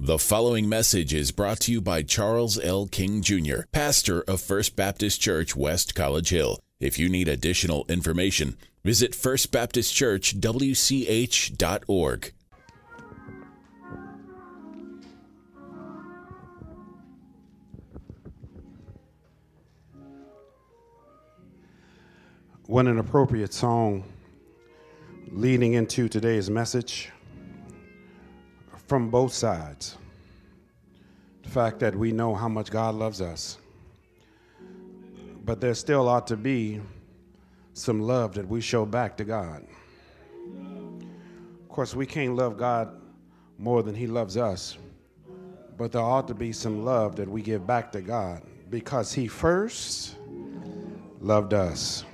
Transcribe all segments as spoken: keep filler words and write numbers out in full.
The following message is brought to you by Charles L. King Junior, pastor of First Baptist Church, West College Hill. If you need additional information, visit first baptist church w c h dot org. What an appropriate song leading into today's message from both sides. The fact that we know how much God loves us, but there still ought to be some love that we show back to God. Of course, we can't love God more than he loves us, but there ought to be some love that we give back to God because he first loved us.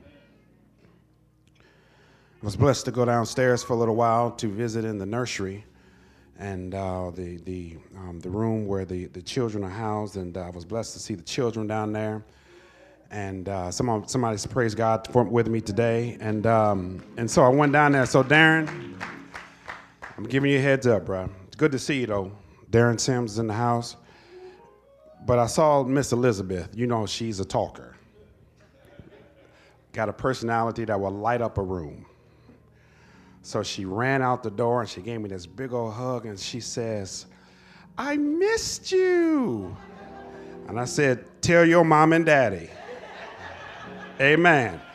I was blessed to go downstairs for a little while to visit in the nursery and uh, the the um, the room where the, the children are housed, and uh, I was blessed to see the children down there. And uh, someone somebody praise God for, with me today, and um, and so I went down there. So Darren, I'm giving you a heads up, bro. It's good to see you though. Darren Sims is in the house, but I saw Miss Elizabeth. You know she's a talker. Got a personality that will light up a room. So she ran out the door and she gave me this big old hug and she says, "I missed you." And I said, "Tell your mom and daddy." Amen.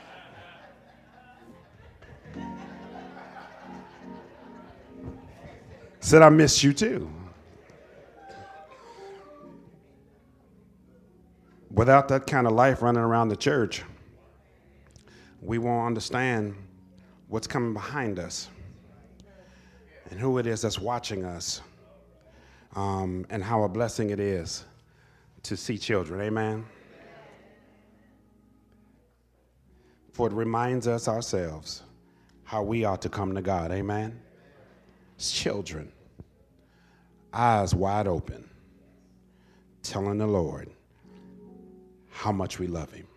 Said, "I missed you too." Without that kind of life running around the church, we won't understand what's coming behind us and who it is that's watching us, um, and how a blessing it is to see children. Amen. For it reminds us ourselves how we ought to come to God. Amen. As children, eyes wide open, telling the Lord how much we love him.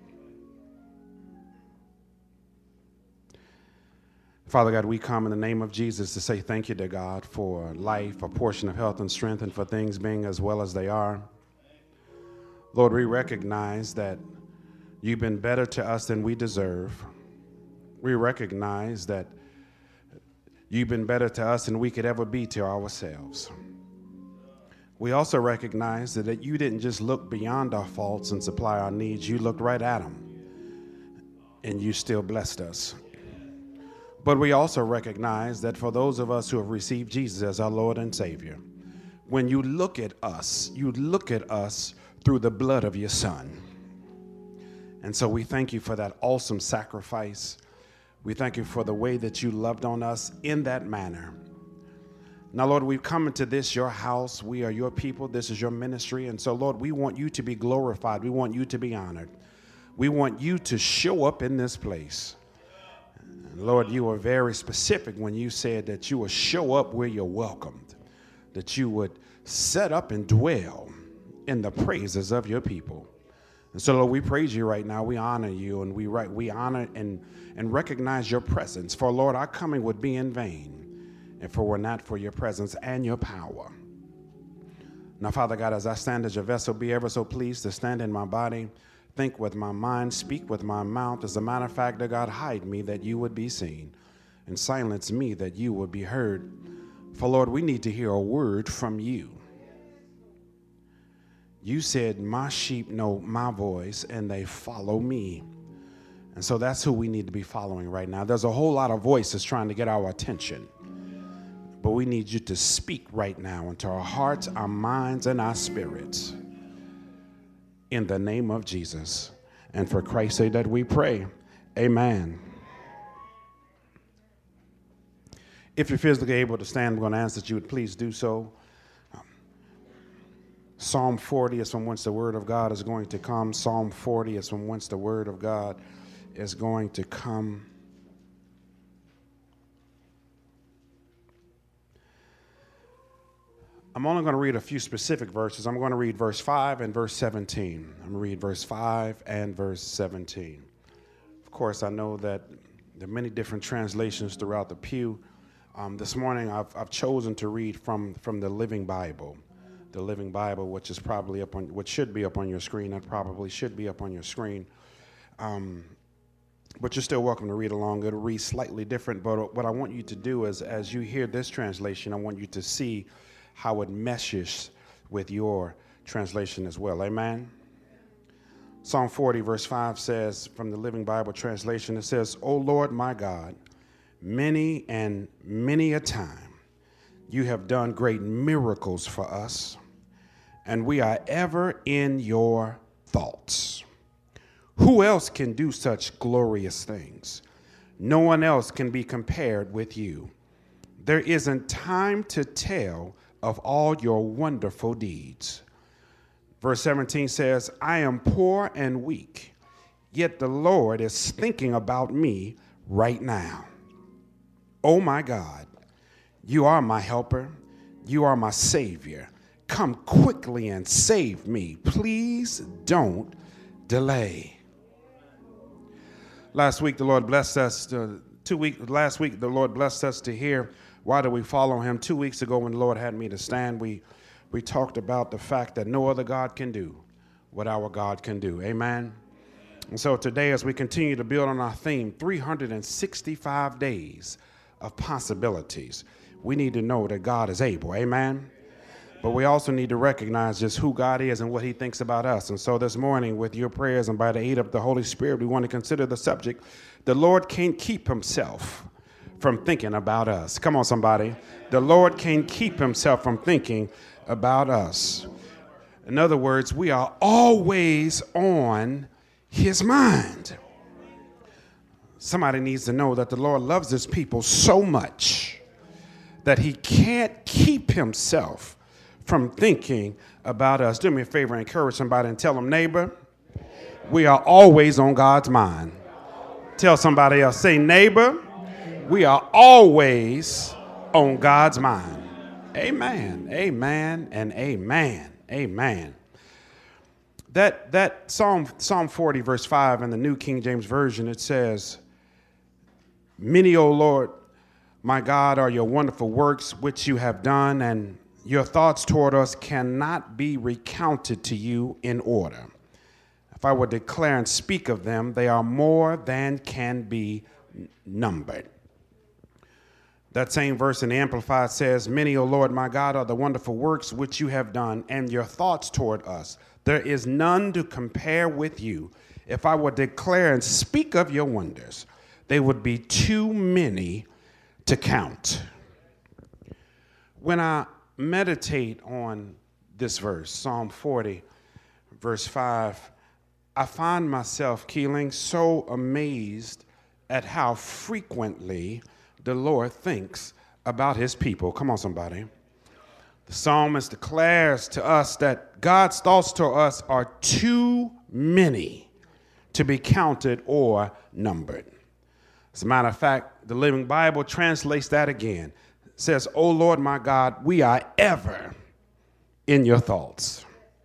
Father God, we come in the name of Jesus to say thank you to God for life, a portion of health and strength, and for things being as well as they are. Lord, we recognize that you've been better to us than we deserve. We recognize that you've been better to us than we could ever be to ourselves. We also recognize that, that you didn't just look beyond our faults and supply our needs. You looked right at them, and you still blessed us. But we also recognize that for those of us who have received Jesus as our Lord and Savior, when you look at us, you look at us through the blood of your Son. And so we thank you for that awesome sacrifice. We thank you for the way that you loved on us in that manner. Now, Lord, we've come into this, your house. We are your people. This is your ministry. And so, Lord, we want you to be glorified. We want you to be honored. We want you to show up in this place. Lord, you were very specific when you said that you would show up where you're welcomed, that you would set up and dwell in the praises of your people. And so, Lord, we praise you right now. We honor you, and we right, we honor and, and recognize your presence. For, Lord, our coming would be in vain if it were not for your presence and your power. Now, Father God, as I stand as your vessel, be ever so pleased to stand in my body, think with my mind, speak with my mouth. As a matter of fact, that God, hide me that you would be seen, and silence me that you would be heard. For, Lord, we need to hear a word from you. You said, my sheep know my voice and they follow me. And so that's who we need to be following right now. There's a whole lot of voices trying to get our attention, but we need you to speak right now into our hearts, our minds, and our spirits. In the name of Jesus. And for Christ's sake that we pray. Amen. If you're physically able to stand, I'm going to ask that you would please do so. Um, Psalm forty is from whence the word of God is going to come. Psalm forty is from whence the word of God is going to come. I'm only going to read a few specific verses. I'm going to read verse five and verse seventeen. I'm going to read verse five and verse seventeen. Of course, I know that there are many different translations throughout the pew. Um, this morning, I've, I've chosen to read from, from the Living Bible, the Living Bible, which is probably up on, which should be up on your screen. That probably should be up on your screen. Um, but you're still welcome to read along. It'll read slightly different. But what I want you to do is, as you hear this translation, I want you to see how it meshes with your translation as well. Amen. Psalm forty, verse five says, from the Living Bible translation, it says, "O Lord my God, many and many a time you have done great miracles for us, and we are ever in your thoughts. Who else can do such glorious things? No one else can be compared with you. There isn't time to tell of all your wonderful deeds." Verse seventeen says, "I am poor and weak, yet the Lord is thinking about me right now. Oh my God, you are my helper. You are my Savior. Come quickly and save me. Please don't delay." Last week, the Lord blessed us to, two week, last week, the Lord blessed us to hear, why do we follow him? Two weeks ago, when the Lord had me to stand, we, we talked about the fact that no other God can do what our God can do. Amen. And so today, as we continue to build on our theme, three hundred sixty-five days of possibilities, we need to know that God is able. Amen. But we also need to recognize just who God is and what he thinks about us. And so this morning, with your prayers and by the aid of the Holy Spirit, we want to consider the subject, the Lord can't keep himself from thinking about us. Come on, somebody. The Lord can't keep himself from thinking about us. In other words, we are always on his mind. Somebody needs to know that the Lord loves his people so much that he can't keep himself from thinking about us. Do me a favor, encourage somebody and tell them, neighbor, we are always on God's mind. Tell somebody else, say, neighbor, we are always on God's mind. Amen, amen, and amen, amen. That that Psalm Psalm forty, verse five in the New King James Version, it says, "Many, O Lord, my God, are your wonderful works which you have done, and your thoughts toward us cannot be recounted to you in order. If I would declare and speak of them, they are more than can be numbered." That same verse in the Amplified says, "Many, O Lord, my God, are the wonderful works which you have done, and your thoughts toward us. There is none to compare with you. If I would declare and speak of your wonders, they would be too many to count." When I meditate on this verse, Psalm forty, verse five, I find myself, Keeling, so amazed at how frequently the Lord thinks about his people. Come on, somebody. The psalmist declares to us that God's thoughts to us are too many to be counted or numbered. As a matter of fact, the Living Bible translates that again. It says, "O Lord, my God, we are ever in your thoughts."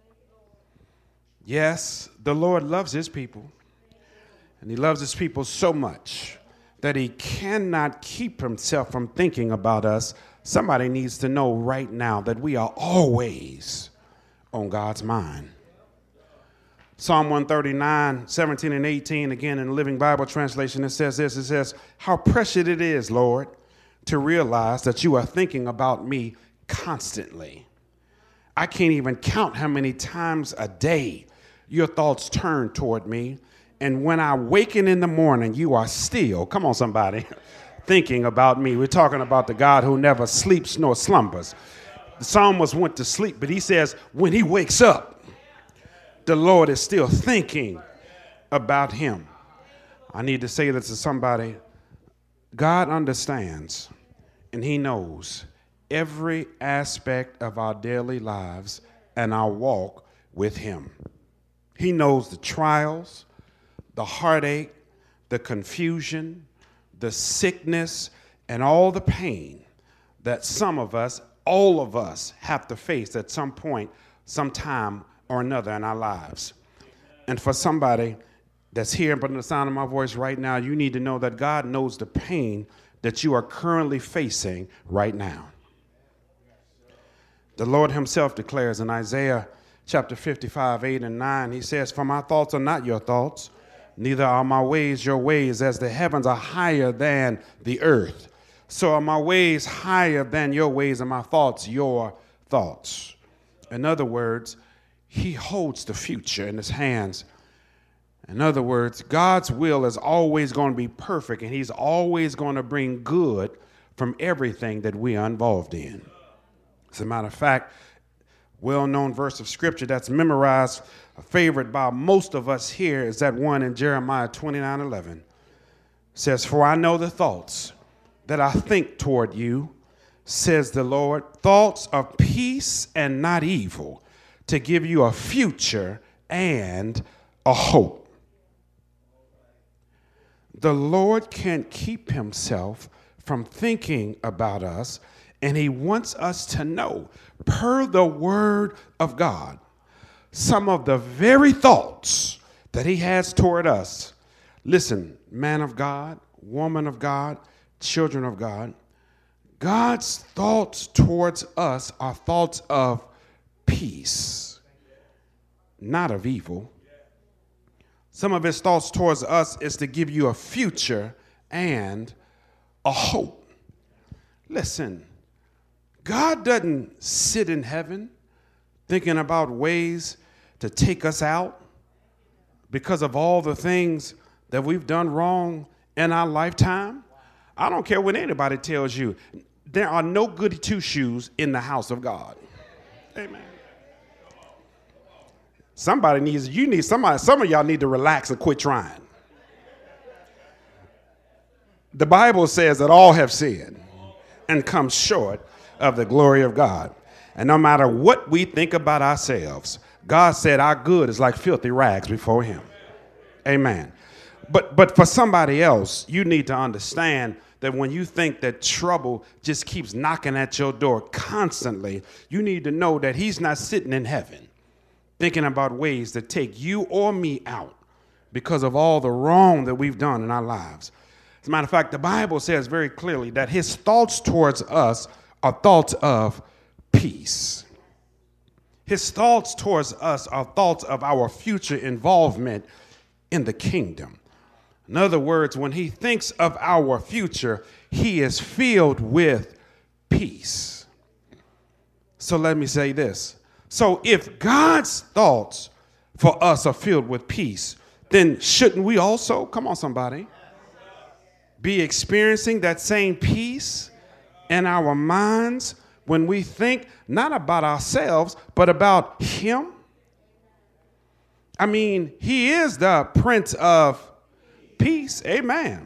Yes, the Lord loves his people, and he loves his people so much that he cannot keep himself from thinking about us. Somebody needs to know right now that we are always on God's mind. Psalm one thirty-nine, seventeen and eighteen, again in the Living Bible translation, it says this, it says, "How precious it is, Lord, to realize that you are thinking about me constantly. I can't even count how many times a day your thoughts turn toward me. And when I waken in the morning, you are still," come on, somebody, "thinking about me." We're talking about the God who never sleeps nor slumbers. The psalmist went to sleep, but he says when he wakes up, the Lord is still thinking about him. I need to say this to somebody. God understands and he knows every aspect of our daily lives and our walk with him. He knows the trials, the heartache, the confusion, the sickness, and all the pain that some of us, all of us, have to face at some point, sometime or another in our lives. And for somebody that's here but the sound of my voice right now, you need to know that God knows the pain that you are currently facing right now. The Lord himself declares in Isaiah chapter fifty-five, eight and nine, he says, for my thoughts are not your thoughts, neither are my ways your ways. As the heavens are higher than the earth, so are my ways higher than your ways, and my thoughts your thoughts. In other words, he holds the future in his hands. In other words, God's will is always going to be perfect, and he's always going to bring good from everything that we are involved in. As a matter of fact, well-known verse of scripture that's memorized, a favorite by most of us here, is that one in Jeremiah twenty-nine eleven. It says, for I know the thoughts that I think toward you, says the Lord, thoughts of peace and not evil, to give you a future and a hope. The Lord can't keep himself from thinking about us, and he wants us to know, per the word of God, some of the very thoughts that he has toward us. Listen, man of God, woman of God, children of God, God's thoughts towards us are thoughts of peace, not of evil. Some of his thoughts towards us is to give you a future and a hope. Listen, God doesn't sit in heaven thinking about ways to take us out because of all the things that we've done wrong in our lifetime. I don't care what anybody tells you. There are no goody two-shoes in the house of God. Amen. Somebody needs, you need somebody, some of y'all need to relax and quit trying. The Bible says that all have sinned and come short of the glory of God. And no matter what we think about ourselves, God said our good is like filthy rags before him. Amen. But but for somebody else, you need to understand that when you think that trouble just keeps knocking at your door constantly, you need to know that he's not sitting in heaven thinking about ways to take you or me out because of all the wrong that we've done in our lives. As a matter of fact, the Bible says very clearly that his thoughts towards us are thoughts of peace. His thoughts towards us are thoughts of our future involvement in the kingdom. In other words, when he thinks of our future, he is filled with peace. So let me say this. So if God's thoughts for us are filled with peace, then shouldn't we also, come on somebody, be experiencing that same peace in our minds when we think not about ourselves, but about him? I mean, he is the Prince of Peace. Amen.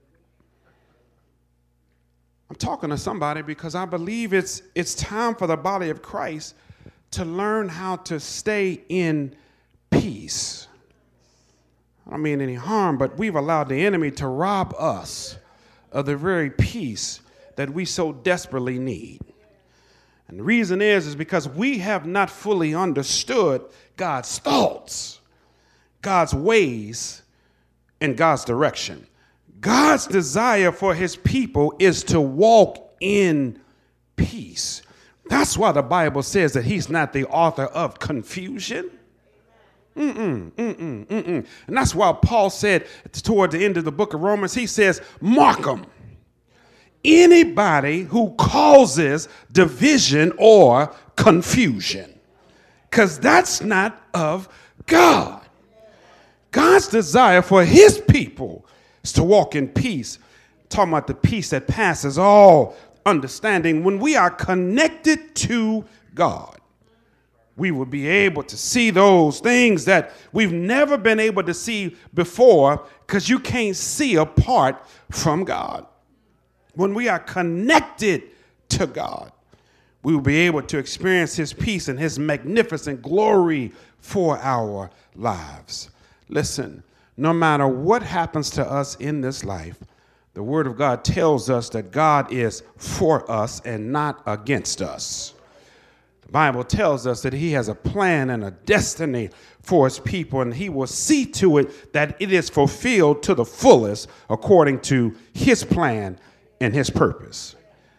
I'm talking to somebody because I believe it's it's time for the body of Christ to learn how to stay in peace. I don't mean any harm, but we've allowed the enemy to rob us of the very peace that we so desperately need. And the reason is, is because we have not fully understood God's thoughts, God's ways, and God's direction. God's desire for his people is to walk in peace. That's why the Bible says that he's not the author of confusion. Mm-mm, mm-mm, mm-mm. And that's why Paul said toward the end of the book of Romans, he says, mark them. Anybody who causes division or confusion, because that's not of God. God's desire for his people is to walk in peace. Talking about the peace that passes all understanding. When we are connected to God, we will be able to see those things that we've never been able to see before, because you can't see apart from God. When we are connected to God, we will be able to experience his peace and his magnificent glory for our lives. Listen, no matter what happens to us in this life, the Word of God tells us that God is for us and not against us. The Bible tells us that he has a plan and a destiny for his people, and he will see to it that it is fulfilled to the fullest according to his plan and his purpose.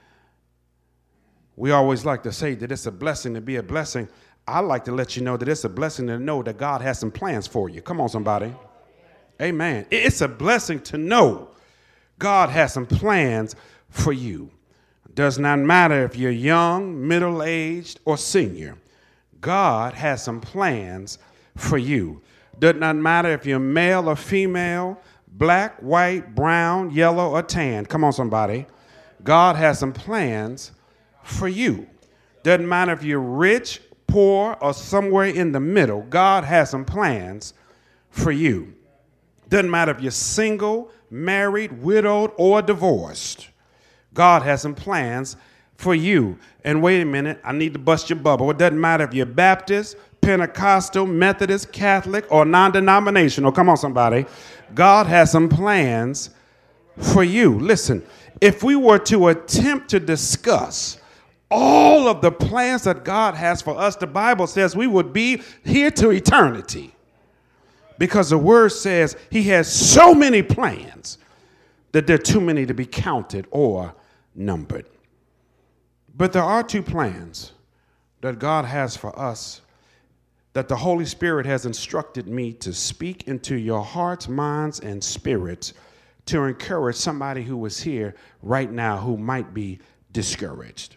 We always like to say that it's a blessing to be a blessing. I like to let you know that it's a blessing to know that God has some plans for you. Come on, somebody. Amen. It's a blessing to know God has some plans for you. Does not matter if you're young, middle-aged, or senior. God has some plans for you. Does not matter if you're male or female, black, white, brown, yellow, or tan. Come on, somebody. God has some plans for you. Doesn't matter if you're rich, poor, or somewhere in the middle. God has some plans for you. Doesn't matter if you're single, married, widowed, or divorced. God has some plans for you. And wait a minute, I need to bust your bubble. It doesn't matter if you're Baptist, Pentecostal, Methodist, Catholic, or non-denominational. Come on, somebody. God has some plans for you. Listen, if we were to attempt to discuss all of the plans that God has for us, the Bible says we would be here to eternity. Because the word says he has so many plans that there are too many to be counted or numbered. But there are two plans that God has for us that the Holy Spirit has instructed me to speak into your hearts, minds, and spirits to encourage somebody who is here right now who might be discouraged.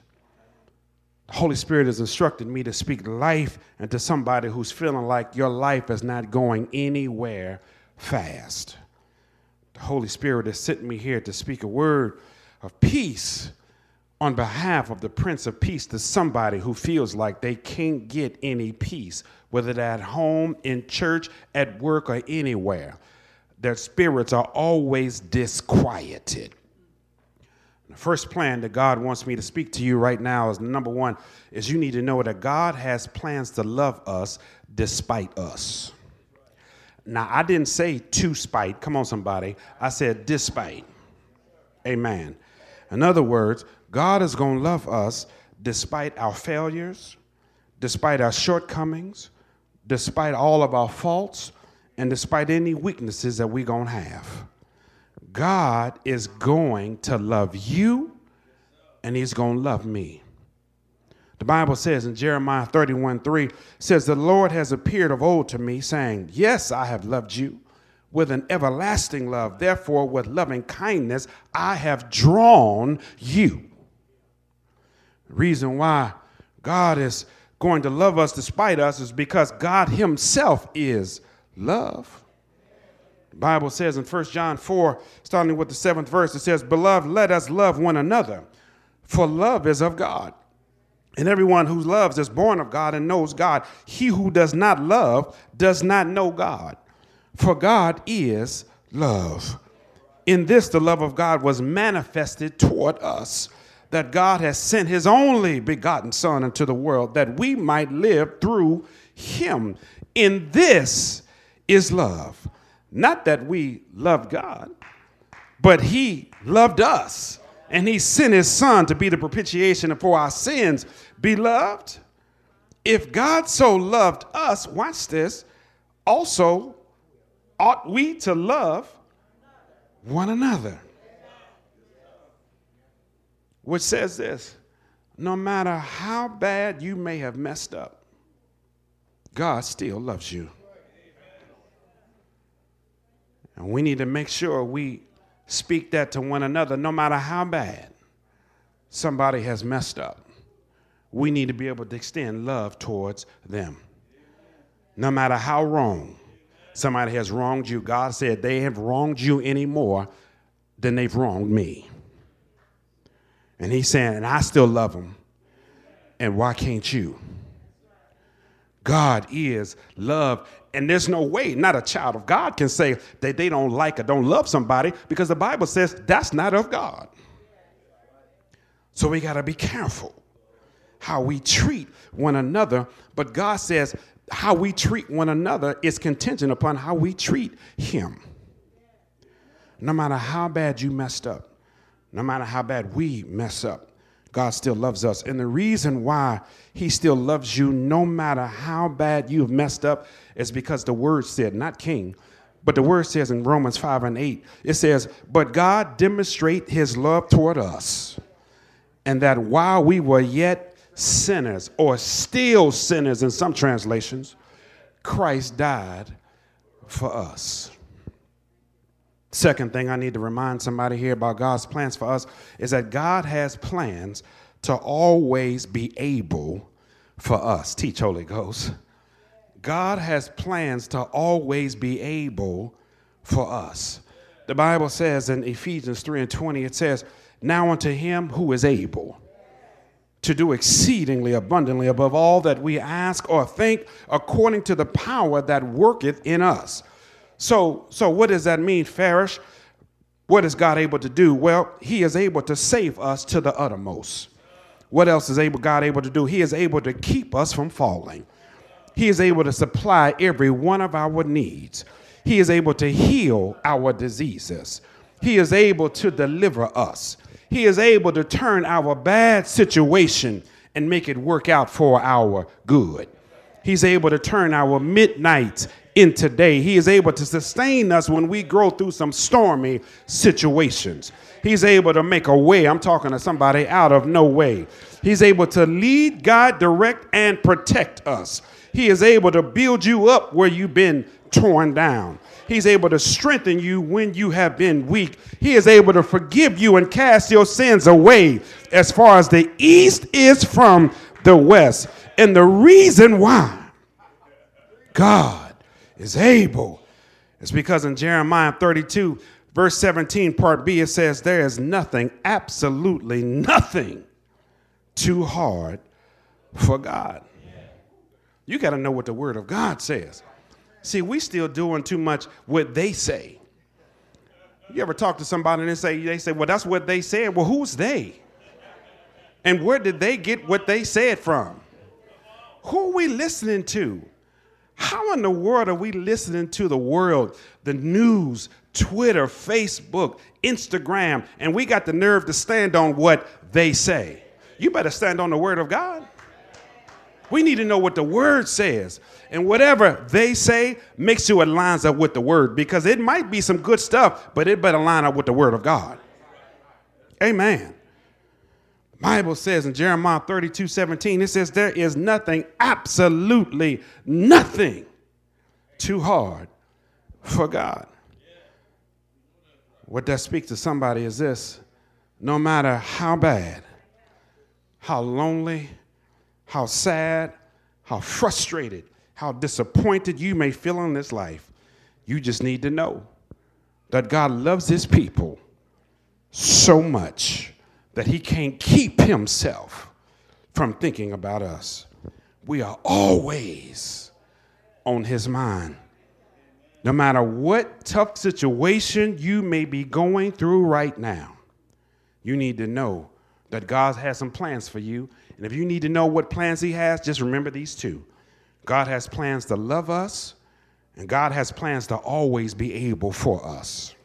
The Holy Spirit has instructed me to speak life into somebody who's feeling like your life is not going anywhere fast. The Holy Spirit has sent me here to speak a word of peace on behalf of the Prince of Peace to somebody who feels like they can't get any peace, whether they're at home, in church, at work, or anywhere. Their spirits are always disquieted. The first plan that God wants me to speak to you right now is, number one, is you need to know that God has plans to love us despite us. Now, I didn't say to spite. Come on, somebody. I said despite. Amen. In other words, God is going to love us despite our failures, despite our shortcomings, despite all of our faults, and despite any weaknesses that we're going to have. God is going to love you, and he's going to love me. The Bible says in Jeremiah thirty-one three, says, the Lord has appeared of old to me, saying, yes, I have loved you with an everlasting love. Therefore, with loving kindness, I have drawn you. The reason why God is going to love us despite us is because God himself is love. The Bible says in First John four, starting with the seventh verse, it says, beloved, let us love one another, for love is of God. And everyone who loves is born of God and knows God. He who does not love does not know God, for God is love. In this, the love of God was manifested toward us, that God has sent his only begotten Son into the world, that we might live through him. In this is love. Not that we loved God, but he loved us, and he sent his Son to be the propitiation for our sins. Beloved, if God so loved us, watch this, also ought we to love one another. Which says this, no matter how bad you may have messed up, God still loves you. And we need to make sure we speak that to one another, no matter how bad somebody has messed up. We need to be able to extend love towards them. No matter how wrong somebody has wronged you, God said they have wronged you any more than they've wronged me. And he's saying, and I still love them. And why can't you? God is love. And there's no way not a child of God can say that they don't like or don't love somebody, because the Bible says that's not of God. So we got to be careful how we treat one another. But God says how we treat one another is contingent upon how we treat him. No matter how bad you messed up, no matter how bad we mess up, God still loves us. And the reason why he still loves you, no matter how bad you've messed up, is because the word said, not king, But the word says in Romans five and eight, it says, but God demonstrate his love toward us, and that while we were yet sinners, or still sinners in some translations, Christ died for us. Second thing I need to remind somebody here about God's plans for us is that God has plans to always be able for us. Teach, Holy Ghost. God has plans to always be able for us. The Bible says in Ephesians three and twenty, it says, now unto him who is able to do exceedingly abundantly above all that we ask or think, according to the power that worketh in us. So, so what does that mean, Farish? What is God able to do? Well, he is able to save us to the uttermost. What else is able God able to do? He is able to keep us from falling. He is able to supply every one of our needs. He is able to heal our diseases. He is able to deliver us. He is able to turn our bad situation and make it work out for our good. He's able to turn our midnight into day. He is able to sustain us when we go through some stormy situations. He's able to make a way. I'm talking to somebody out of no way. He's able to lead, guide, direct, and protect us. He is able to build you up where you've been torn down. He's able to strengthen you when you have been weak. He is able to forgive you and cast your sins away as far as the east is from the west. And the reason why God is able is because in Jeremiah thirty-two, verse seventeen, part B, it says, there is nothing, absolutely nothing too hard for God. You got to know what the word of God says. See, we still doing too much what they say. You ever talk to somebody and they say, they say, well, that's what they said. Well, who's they? And where did they get what they said from? Who are we listening to? How in the world are we listening to the world, the news, Twitter, Facebook, Instagram, and we got the nerve to stand on what they say? You better stand on the word of God. We need to know what the word says. And whatever they say, make sure it lines up with the word, because it might be some good stuff, but it better line up with the word of God. Amen. The Bible says in Jeremiah thirty-two seventeen, it says there is nothing, absolutely nothing too hard for God. What that speaks to somebody is this: no matter how bad, how lonely, how sad, how frustrated, how disappointed you may feel in this life, you just need to know that God loves his people so much that he can't keep himself from thinking about us. We are always on his mind. No matter what tough situation you may be going through right now, you need to know that God has some plans for you. And if you need to know what plans he has, just remember these two. God has plans to love us, and God has plans to always be able for us.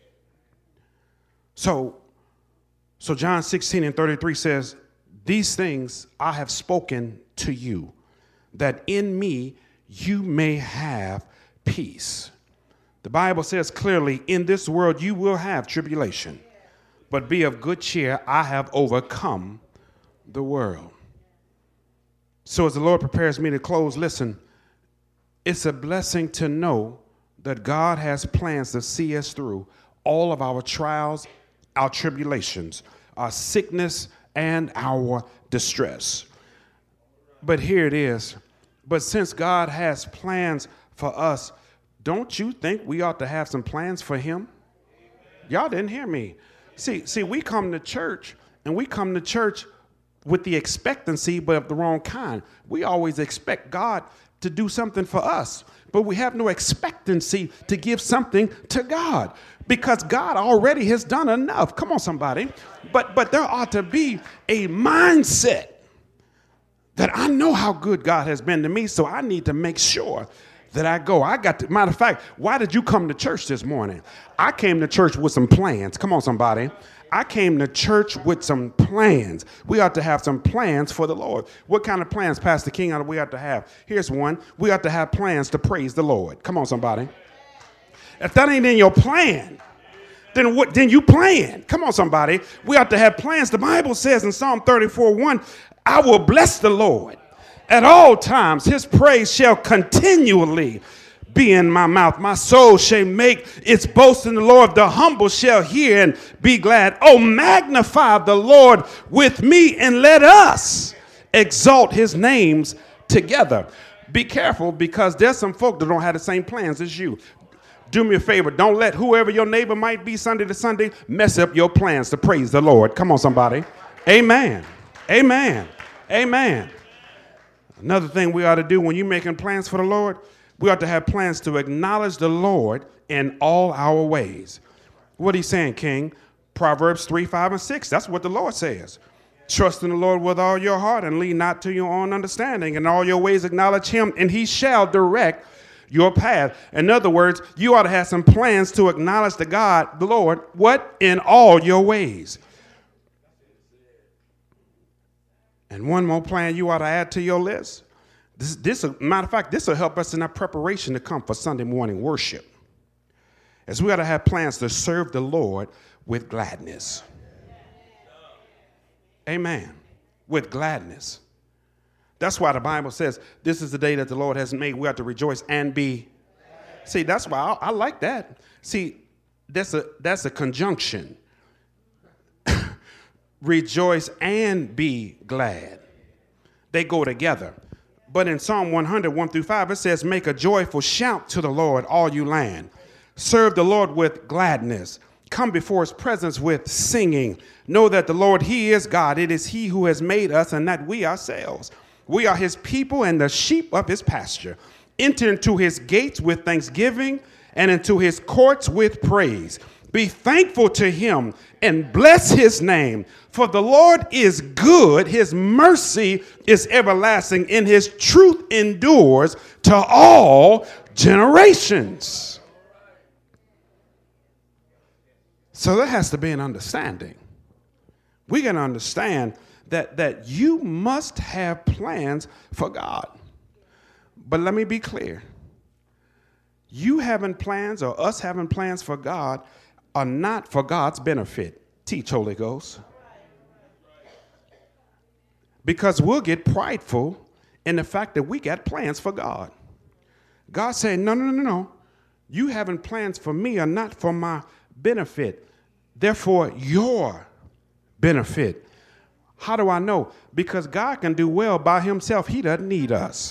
So, so John sixteen and thirty-three says, these things I have spoken to you, that in me you may have peace. The Bible says clearly, in this world you will have tribulation, but be of good cheer. I have overcome the world. So as the Lord prepares me to close, listen, it's a blessing to know that God has plans to see us through all of our trials, our tribulations, our sickness, and our distress. But here it is. But since God has plans for us, don't you think we ought to have some plans for him? Y'all didn't hear me. See, see, we come to church, and we come to church with the expectancy, but of the wrong kind. We always expect God to do something for us, but we have no expectancy to give something to God, because God already has done enough. Come on, somebody. But, but there ought to be a mindset that I know how good God has been to me, so I need to make sure that I go. I got to, matter of fact, why did you come to church this morning? I came to church with some plans. Come on, somebody. I came to church with some plans. We ought to have some plans for the Lord. What kind of plans, Pastor King, ought we ought to have? Here's one. We ought to have plans to praise the Lord. Come on, somebody. If that ain't in your plan, then what? Then you plan. Come on, somebody. We ought to have plans. The Bible says in Psalm thirty-four one, I will bless the Lord at all times. His praise shall continually be in my mouth. My soul shall make its boast in the Lord. The humble shall hear and be glad. Oh, magnify the Lord with me and let us exalt his names together. Be careful, because there's some folk that don't have the same plans as you. Do me a favor. Don't let whoever your neighbor might be Sunday to Sunday mess up your plans to praise the Lord. Come on, somebody. Amen. Amen. Amen. Another thing we ought to do when you're making plans for the Lord, we ought to have plans to acknowledge the Lord in all our ways. What he's saying, King? Proverbs three, five, and six. That's what the Lord says. Trust in the Lord with all your heart and lean not to your own understanding. In all your ways acknowledge him, and he shall direct your path. In other words, you ought to have some plans to acknowledge the God, the Lord, what? In all your ways. And one more plan you ought to add to your list. This, this, matter of fact, this will help us in our preparation to come for Sunday morning worship, as we ought to have plans to serve the Lord with gladness. Amen. With gladness. That's why the Bible says this is the day that the Lord has made. We have to rejoice and be. See, that's why I, I like that. See, that's a that's a conjunction. Rejoice and be glad. They go together. But in Psalm one hundred, one through five, it says, make a joyful shout to the Lord, all you land. Serve the Lord with gladness. Come before his presence with singing. Know that the Lord, he is God. It is he who has made us, and not we ourselves. We are his people and the sheep of his pasture. Enter into his gates with thanksgiving and into his courts with praise. Be thankful to him and bless his name. For the Lord is good. His mercy is everlasting, and his truth endures to all generations. So there has to be an understanding. We got to understand that, that you must have plans for God. But let me be clear. You having plans, or us having plans for God, are not for God's benefit. Teach, Holy Ghost. Because we'll get prideful in the fact that we got plans for God. God said, no, no, no, no. You having plans for me are not for my benefit. Therefore, your benefit. How do I know? Because God can do well by himself. He doesn't need us.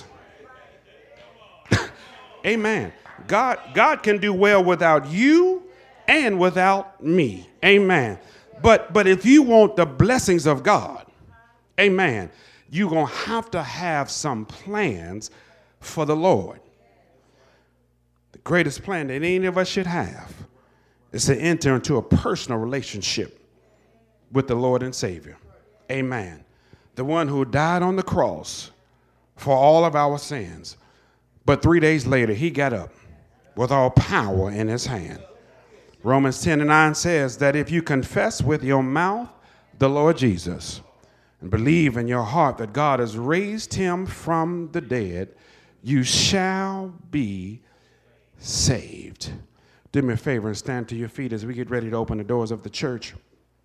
Amen. God, God can do well without you and without me. Amen. But, but if you want the blessings of God, amen, you're going to have to have some plans for the Lord. The greatest plan that any of us should have is to enter into a personal relationship with the Lord and Savior. Amen. The one who died on the cross for all of our sins. But three days later, he got up with all power in his hand. Romans ten and nine says that if you confess with your mouth the Lord Jesus and believe in your heart that God has raised him from the dead, you shall be saved. Do me a favor and stand to your feet as we get ready to open the doors of the church.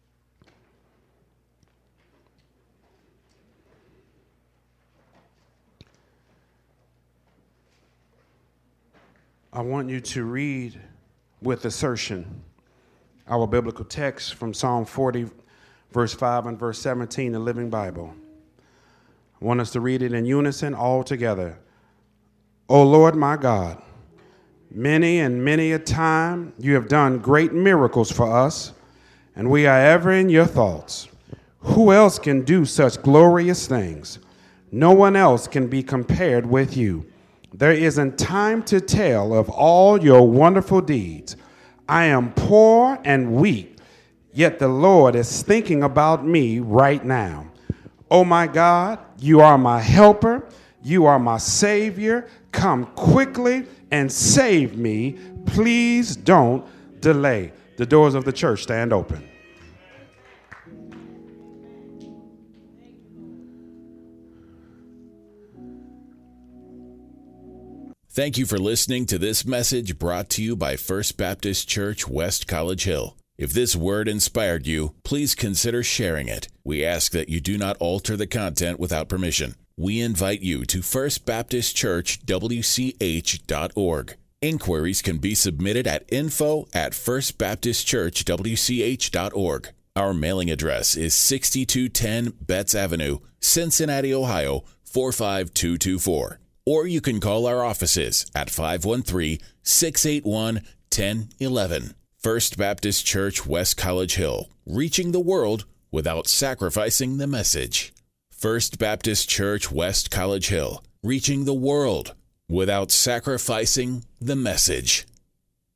I want you to read with assertion our biblical text from Psalm forty, verse five and verse seventeen, the Living Bible. I want us to read it in unison all together. O Lord my God, many and many a time you have done great miracles for us, and we are ever in your thoughts. Who else can do such glorious things? No one else can be compared with you. There isn't time to tell of all your wonderful deeds. I am poor and weak, yet the Lord is thinking about me right now. Oh my God, you are my helper. You are my Savior. Come quickly and save me. Please don't delay. The doors of the church stand open. Thank you for listening to this message brought to you by First Baptist Church, West College Hill. If this word inspired you, please consider sharing it. We ask that you do not alter the content without permission. We invite you to first baptist church w c h dot org. Inquiries can be submitted at info at first baptist church w c h dot org. Our mailing address is sixty-two ten Betts Avenue, Cincinnati, Ohio, four five two two four. Or you can call our offices at five one three, six eight one, one zero one one. First Baptist Church, West College Hill, reaching the world without sacrificing the message. First Baptist Church, West College Hill, reaching the world without sacrificing the message.